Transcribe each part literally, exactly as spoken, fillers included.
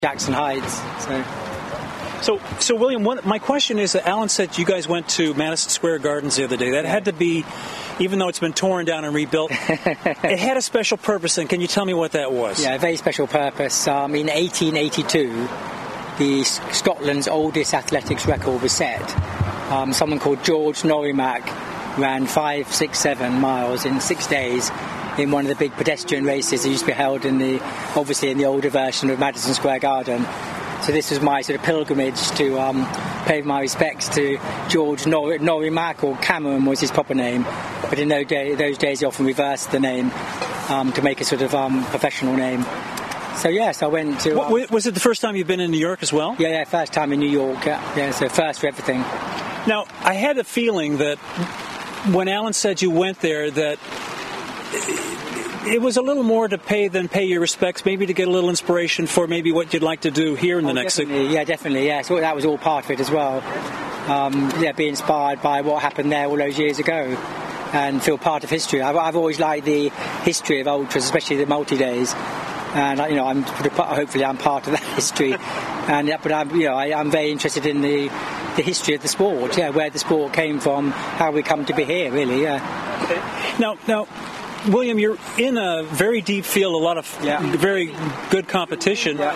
Jackson Heights. So, so, so William, one, my question is that Alan said you guys went to Madison Square Gardens the other day. That had to be, even though it's been torn down and rebuilt, it had a special purpose. And can you tell me what that was? Yeah, a very special purpose. Um, in eighteen eighty-two, the Scotland's oldest athletics record was set. Um, someone called George Norimac ran five, six, seven miles in six days in one of the big pedestrian races that used to be held in the, obviously in the older version of Madison Square Garden. So this was my sort of pilgrimage to um, pay my respects to George Nor- Norimac, or Cameron was his proper name, but in those, day, those days he often reversed the name um, to make a sort of um, professional name. So yes, I went to... Um, what, was it the first time you've been in New York as well? Yeah, yeah, first time in New York, yeah, yeah so first for everything. Now, I had a feeling that when Alan said you went there, that it was a little more to pay than pay your respects, maybe to get a little inspiration for maybe what you'd like to do here in the oh, next six months. Yeah, definitely, yeah. So that was all part of it as well. Um, yeah, be inspired by what happened there all those years ago and feel part of history. I've, I've always liked the history of ultras, especially the multi-days. And, you know, I'm hopefully I'm part of that history. And but I'm, you know, I, I'm very interested in the the history of the sport, yeah, where the sport came from, how we come to be here, really, yeah. Okay. Now, now, William, you're in a very deep field, a lot of yeah. very good competition. Yeah.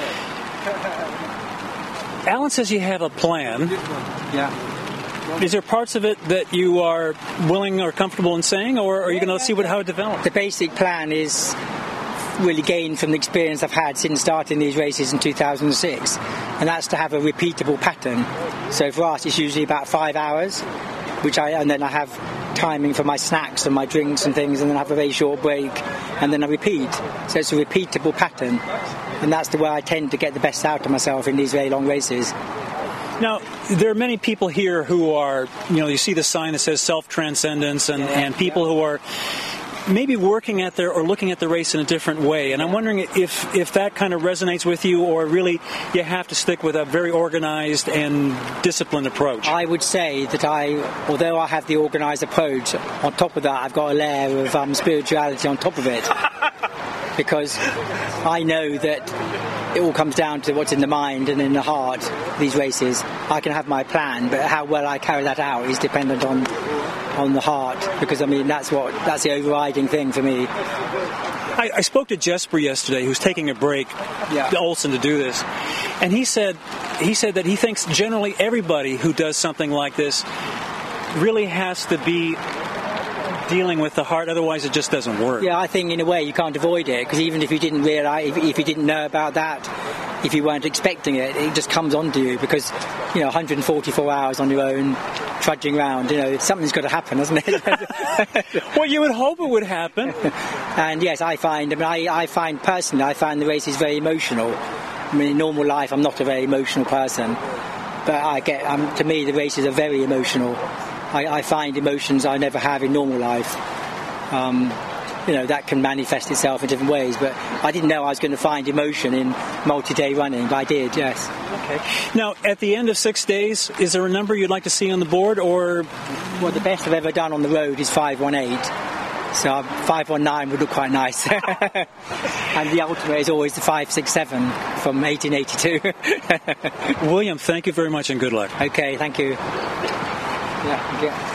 Alan says you have a plan. Yeah. Is there parts of it that you are willing or comfortable in saying, or are you going to see what how it develops? The basic plan is really gained from the experience I've had since starting these races in two thousand six, and that's to have a repeatable pattern. So for us it's usually about five hours, which I and then I have timing for my snacks and my drinks and things, and then I have a very short break, and then I repeat. So it's a repeatable pattern, and that's the way I tend to get the best out of myself in these very long races. Now, there are many people here who are, you know, you see the sign that says self-transcendence, and, yeah, and people yeah. who are maybe working at their or looking at the race in a different way, and I'm wondering if if that kind of resonates with you, or really you have to stick with a very organized and disciplined approach. I would say that I, although I have the organized approach, on top of that I've got a layer of um, spirituality on top of it, because I know that it all comes down to what's in the mind and in the heart. These races, I can have my plan, but how well I carry that out is dependent on on the heart, because I mean that's what that's the overriding thing for me. I, I spoke to Jesper yesterday, who's taking a break, yeah. Olsen, to do this, and he said he said that he thinks generally everybody who does something like this really has to be dealing with the heart, otherwise it just doesn't work. Yeah, I think in a way you can't avoid it, because even if you didn't realise, if, if you didn't know about that, if you weren't expecting it, it just comes onto you, because, you know, one hundred forty-four hours on your own, trudging around, you know, something's got to happen, hasn't it? Well, you would hope it would happen. And yes, I find, I mean, I, I find personally, I find the races very emotional. I mean, in normal life, I'm not a very emotional person, but I get, um, to me, the races are very emotional. I, I find emotions I never have in normal life. Um, you know, that can manifest itself in different ways, but I didn't know I was going to find emotion in multi-day running, but I did, yes. Okay. Now, at the end of six days, is there a number you'd like to see on the board, or...? Well, the best I've ever done on the road is five one eight, so five one nine would look quite nice. And the ultimate is always the five six seven from eighteen eighty-two. William, thank you very much and good luck. Okay, thank you. Yeah, yeah.